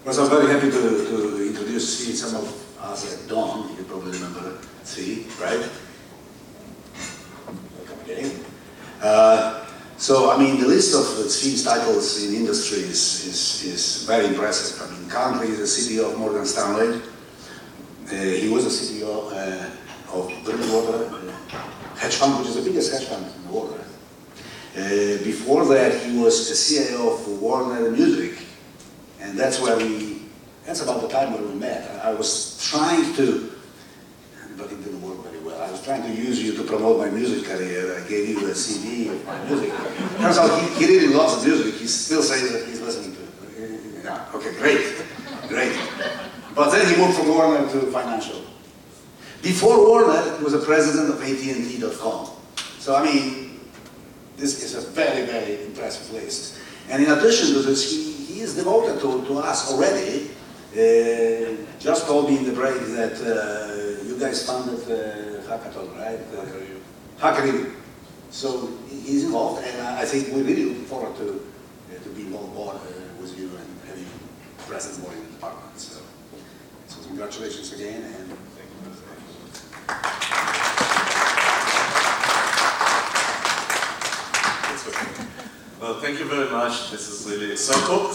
Well, so I'm very happy to introduce Tzvi. Some of us at Dawn, you probably remember Tzvi, right? Welcome again. So, I mean, the list of Tzvi's titles in industry is very impressive. I mean, currently he's the CTO of Morgan Stanley. He was the CTO of Bridgewater hedge fund, which is the biggest hedge fund in the world. Before that, he was the CIO of Warner Music, and that's about the time when we met. I was trying to, but it didn't work very well. I was trying to use you to promote my music career. I gave you a CD of my music. Turns out he really loves the music. He still says that he's listening to it. Yeah, okay, great. But then he moved from Warner to financial. Before Warner, he was the president of AT&T.com. So, I mean, this is a very, very impressive list. And in addition to this, he is devoted to us already. Just told me in the break that you guys founded Hackathon, right? Hackathon. So he's involved, and I think we really look forward to being on board with you and having you present more in the department. So congratulations again, and thank you. Well, thank you very much. This is really exciting.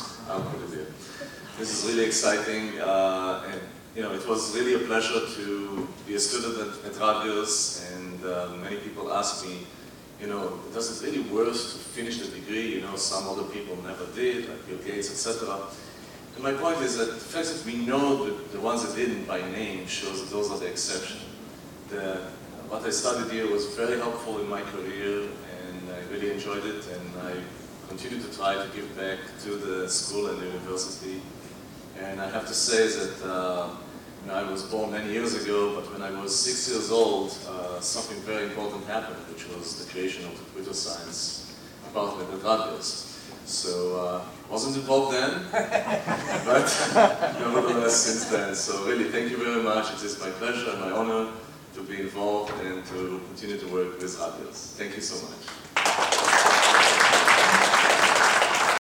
This is really exciting, and it was really a pleasure to be a student at Rutgers. And many people ask me, does it really worth to finish the degree? Some other people never did, like Bill Gates, etc. And my point is that the fact that we know the ones that didn't by name shows that those are the exception. What I studied here was very helpful in my career, and I really enjoyed it, and I continue to try to give back to the school and the university. And I have to say that I was born many years ago, but when I was 6 years old, something very important happened, which was the creation of the Twitter Science department at Rutgers. So wasn't involved then, but nevertheless since then. So really, thank you very much. It is my pleasure and my honor to be involved and to continue to work with Rutgers. Thank you so much.